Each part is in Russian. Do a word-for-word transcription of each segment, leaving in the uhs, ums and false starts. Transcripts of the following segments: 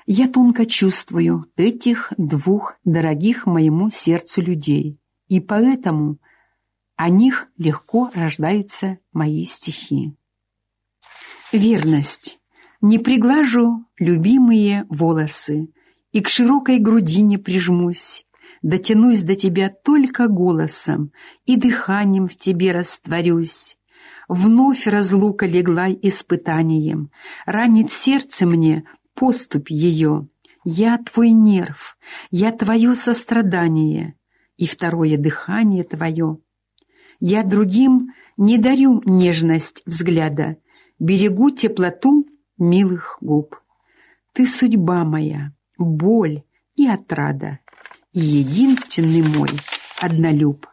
Я тонко чувствую этих двух дорогих моему сердцу людей, и поэтому о них легко рождаются мои стихи. Верность. Не приглажу любимые волосы и к широкой грудине прижмусь, дотянусь до тебя только голосом и дыханием в тебе растворюсь. Вновь разлука легла испытанием, ранит сердце мне поступь ее. Я твой нерв, я твое сострадание и второе дыхание твое. Я другим не дарю нежность взгляда, берегу теплоту милых губ. Ты судьба моя, боль и отрада, и единственный мой однолюб.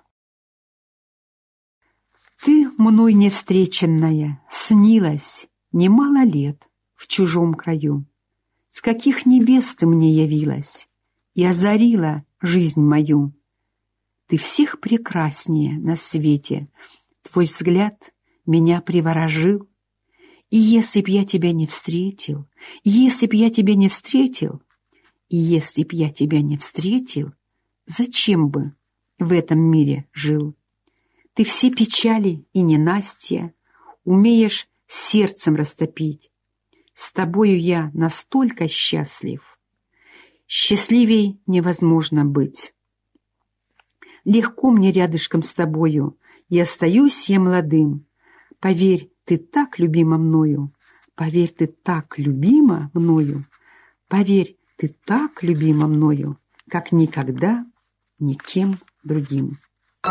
Ты мной невстреченная снилась немало лет в чужом краю. С каких небес ты мне явилась и озарила жизнь мою. Ты всех прекраснее на свете, твой взгляд меня приворожил. И если б я тебя не встретил, если б я тебя не встретил, и если б я тебя не встретил, зачем бы в этом мире жил? Ты все печали и ненастья умеешь сердцем растопить. С тобою я настолько счастлив. Счастливей невозможно быть. Легко мне рядышком с тобою, и остаюсь я молодым. Поверь, ты так любима мною, поверь, ты так любима мною, поверь, ты так любима мною, как никогда никем другим.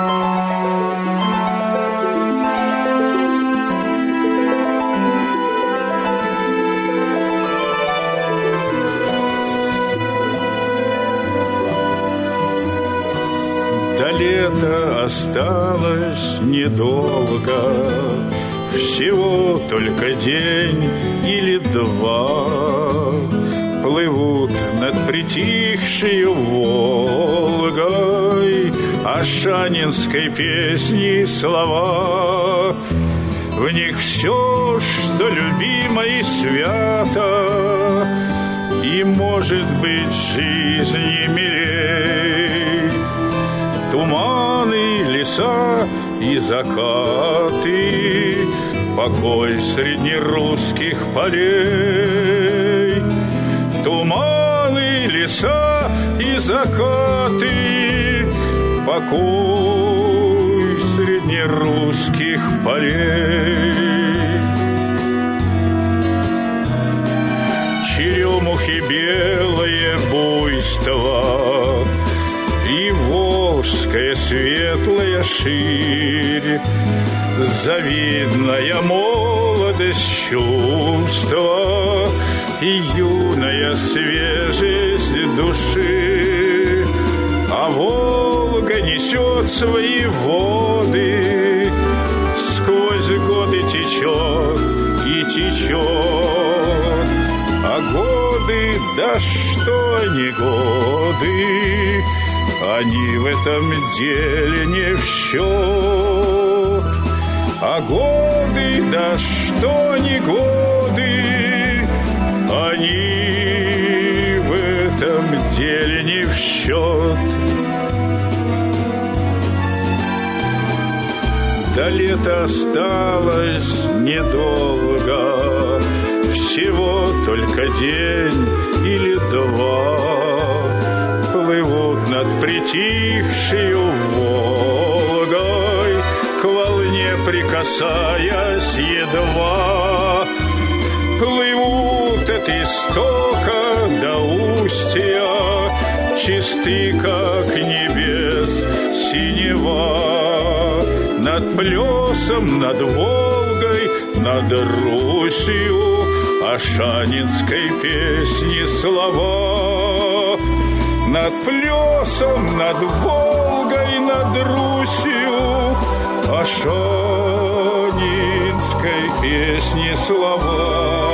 До лета осталось недолго, всего только день или два. Плывут над притихшей Волгой ашанинской песни слова. В них все, что любимо и свято, и, может быть, жизни милей. Туманы, леса и закаты, покой среднерусских полей. Туманы, леса и закаты, покой среднерусских полей. Черемухи белое буйство и волжская светлая ширь, завидная молодость чувства и юная свежесть души. А Волга несет свои воды, сквозь годы течет и течет. А годы, да что они годы, они в этом деле не в счет. А годы, да что ни годы, они в этом деле не в счет. До лета осталось недолго, всего только день или два. Плывут над притихшею Волгой, к волне прикасаясь едва. Плывут от истока до устья, чисты, как небес синева. Над плесом, над Волгой, над Русью ашанинской песни слова. Над плесом, над Волгой, над Русью ашанинской песни слова.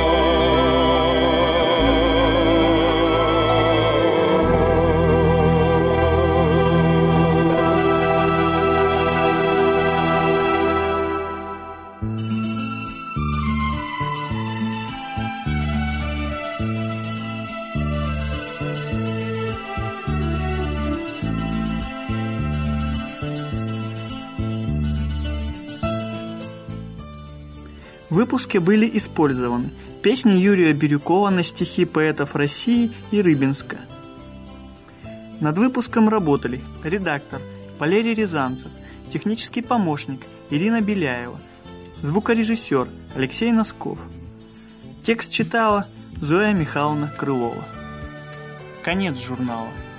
В выпуске были использованы песни Юрия Бирюкова на стихи поэтов России и Рыбинска. Над выпуском работали редактор Валерий Рязанцев, технический помощник Ирина Беляева, звукорежиссер Алексей Носков. Текст читала Зоя Михайловна Крылова. Конец журнала.